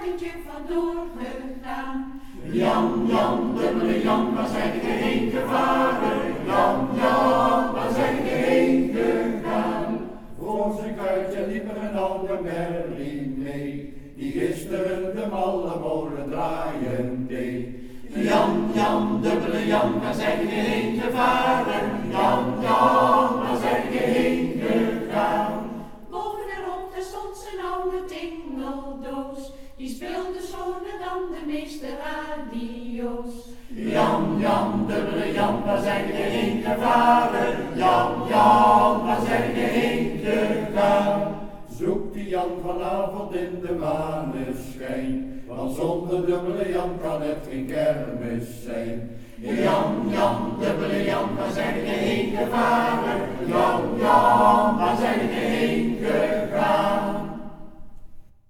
wagentje vandoor gegaan. Jan, Jan, dubbele Jan, waar zijn je heen gevaren? Jan, Jan, waar zijn je heen gegaan? Voor zijn kuitje liep er een oude merrie mee, die gisteren de malle molen draaien deed. Jan, Jan, dubbele Jan, waar zijn je heen gevaren? Jan, Jan, waar zijn je heen gegaan? Boven erop daar stond zijn oude tingeldoos, die speelde zoner dan de meeste radio's. Jan, Jan, dubbele Jan, waar zijn je heen gevaren? Jan, Jan, waar zijn je heen gegaan? Zoek die Jan vanavond in de maneschijn, want zonder dubbele Jan kan het geen kermis zijn. Jan, Jan, dubbele Jan, waar zijn je heen gevaren? Jan,